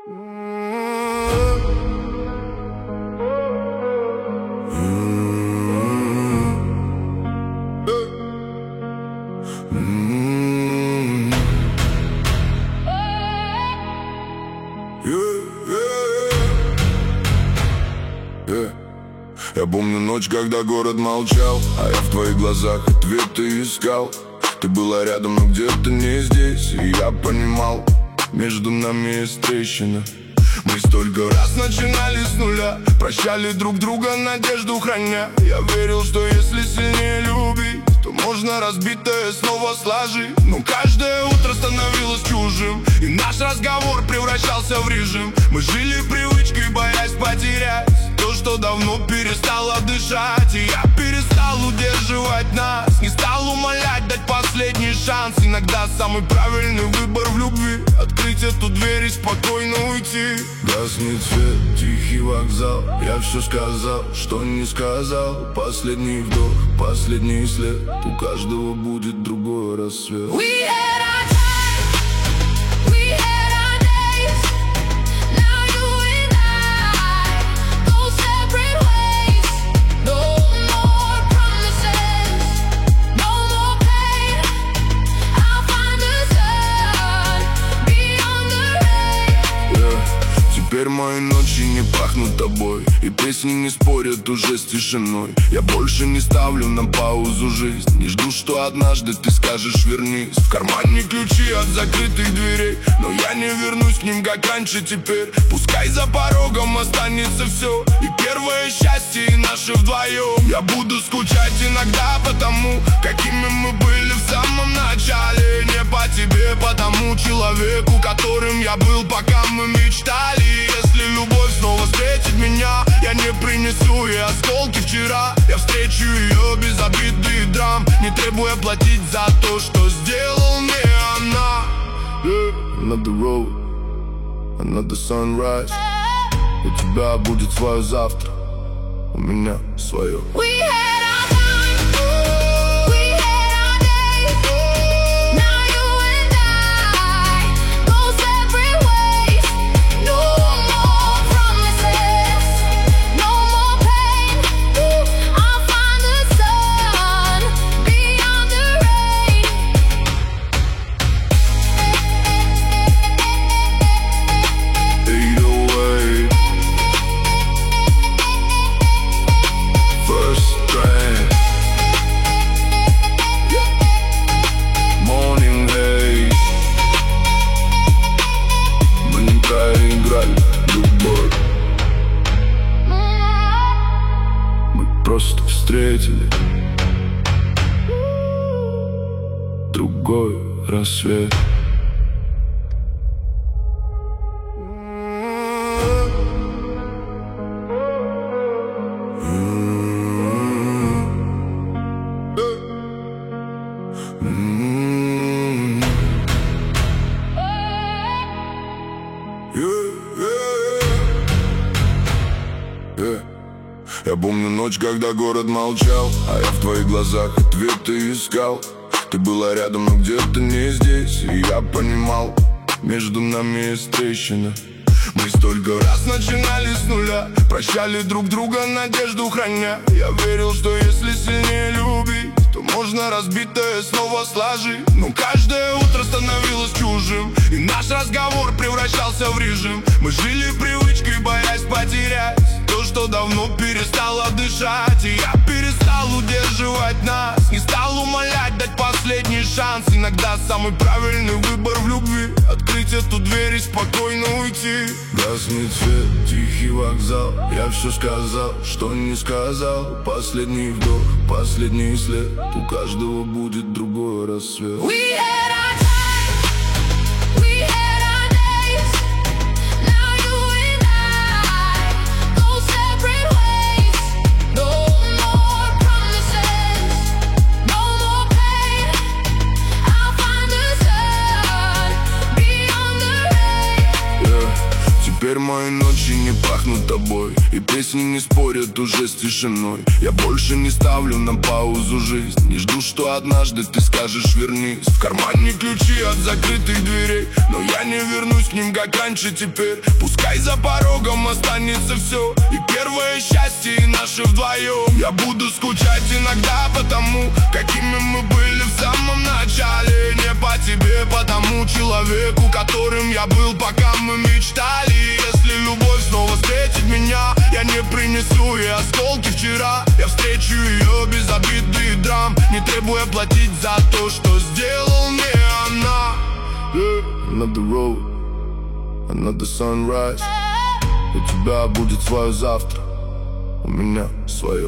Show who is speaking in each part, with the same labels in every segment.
Speaker 1: Я помню ночь, когда город молчал, а я в твоих глазах ответы искал. Ты была рядом, но где-то не здесь, и я понимал, между нами есть трещина. Мы столько раз начинали с нуля, прощали друг друга, надежду храня. Я верил, что если сильнее любить, то можно разбитое снова сложить. Но каждое утро становилось чужим, и наш разговор превращался в режим. Мы жили привычкой, боясь потерять то, что давно перестало дышать. И я перестал удерживать нас, не стал умолять дать последний шанс. Иногда самый правильный выбор в любви — открыть эту дверь и спокойно уйти. Гаснет свет, тихий вокзал, я все сказал, что не сказал. Последний вдох, последний след, у каждого будет другой рассвет. Теперь мои ночи не пахнут тобой, и песни не спорят уже с тишиной. Я больше не ставлю на паузу жизнь, не жду, что однажды ты скажешь вернись. В кармане ключи от закрытых дверей, но я не вернусь к ним, как раньше теперь. Пускай за порогом останется все, и первое счастье, и наше вдвоем. Я буду скучать иногда по тому, какими мы были в самом начале. Не по тебе, по тому человеку, которым я был, пока мы мечтали. Если любовь снова встретит меня, я не принесу ей осколки вчера. Я встречу ее без обиды и драм, не требуя платить за то, что сделал мне она. Another road, another sunrise. У тебя будет свое завтра, у меня свое. Просто встретили другой рассвет. Я помню ночь, когда город молчал, а я в твоих глазах ответы искал. Ты была рядом, но где-то не здесь, и я понимал, между нами есть трещина. Мы столько раз начинали с нуля, прощали друг друга, надежду храня. Я верил, что если сильнее любить, то можно разбитое снова сложить. Но каждое утро становилось чужим, и наш разговор превращался в режим. Мы жили привычкой, боясь потерять то, что давно перестало дышать. И я перестал удерживать нас, не стал умолять дать последний шанс. Иногда самый правильный выбор в любви — открыть эту дверь и спокойно уйти. Гаснет свет, тихий вокзал, я все сказал, что не сказал. Последний вдох, последний след, у каждого будет другой рассвет. Теперь мои ночи не пахнут тобой, и песни не спорят уже с тишиной. Я больше не ставлю на паузу жизнь, не жду, что однажды ты скажешь вернись. В кармане ключи от закрытых дверей, но я не вернусь к ним, как раньше теперь. Пускай за порогом останется все, и первое счастье, и наше вдвоем. Я буду скучать иногда по тому, какими мы были в самом начале. Не по тебе, по тому человеку, которым я был, пока мы мечтали. Если любовь снова встретит меня, я не принесу ей осколки вчера. Я встречу ее без обид и драм, не требуя платить за то, что сделал мне она. Another road, another sunrise. У тебя будет свое завтра, у меня свое.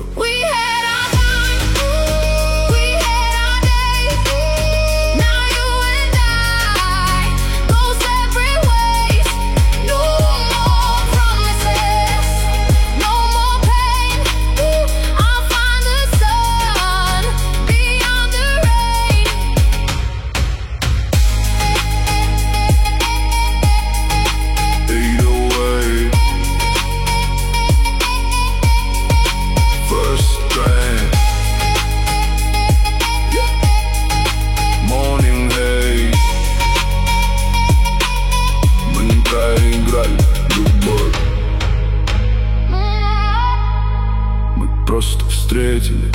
Speaker 1: Просто встретили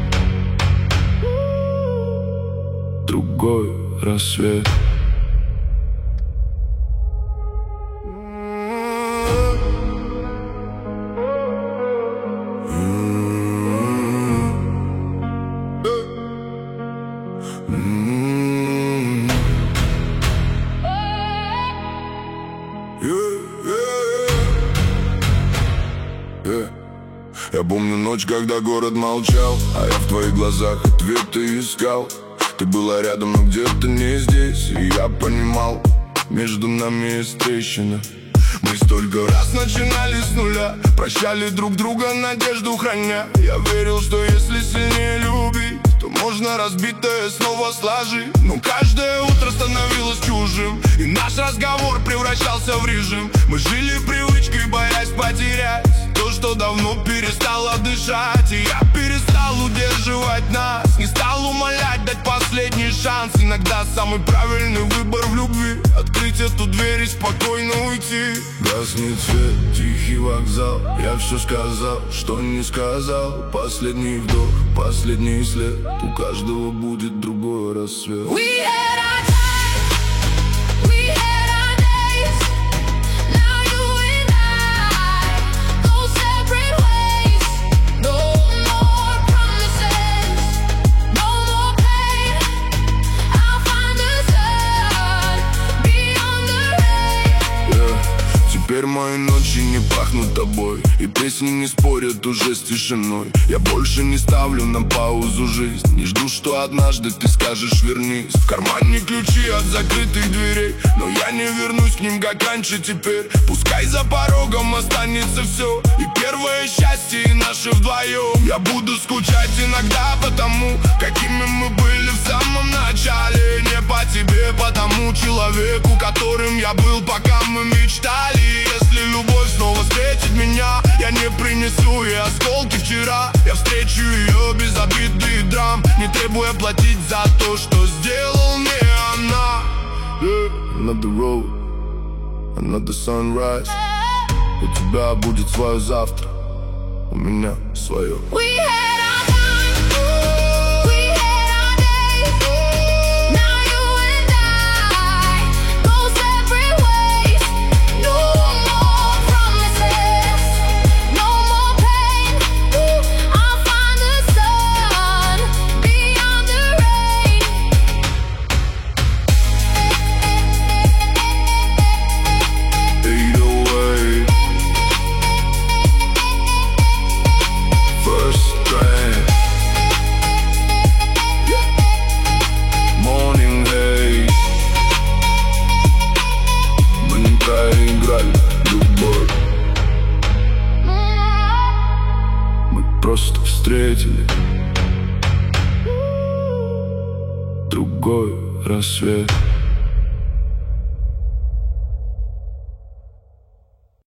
Speaker 1: другой рассвет. Я помню ночь, когда город молчал, а я в твоих глазах ответы искал. Ты была рядом, но где-то не здесь, и я понимал, между нами есть трещина. Мы столько раз начинали с нуля, прощали друг друга, надежду храня. Я верил, что если сильнее любить, то можно разбитое снова сложить. Но каждое утро становилось чужим, и наш разговор превращался в режим. Мы жили привычкой, боясь потерять то, что давно перестало дышать. И я перестал удерживать нас, не стал умолять дать последний шанс. Иногда самый правильный выбор в любви — открыть эту дверь и спокойно уйти. Гаснет свет, тихий вокзал, я все сказал, что не сказал. Последний вдох, последний след, у каждого будет другой рассвет. Теперь мои ночи не пахнут тобой, и песни не спорят уже с тишиной. Я больше не ставлю на паузу жизнь, не жду, что однажды ты скажешь вернись. В кармане ключи от закрытых дверей, но я не вернусь к ним, как раньше теперь. Пускай за порогом останется все, и первое счастье, и наше вдвоем. Я буду скучать иногда по тому, какими мы были в самом начале. Не по тебе, по тому человеку, которым я был, пока мы мечтали. Если любовь снова встретит меня, я не принесу ей осколки вчера. Я встречу ее без обид и драм, не требуя платить за то, что сделал мне она. Another road, another sunrise. У тебя будет свое завтра, у меня свое. Просто встретили другой рассвет.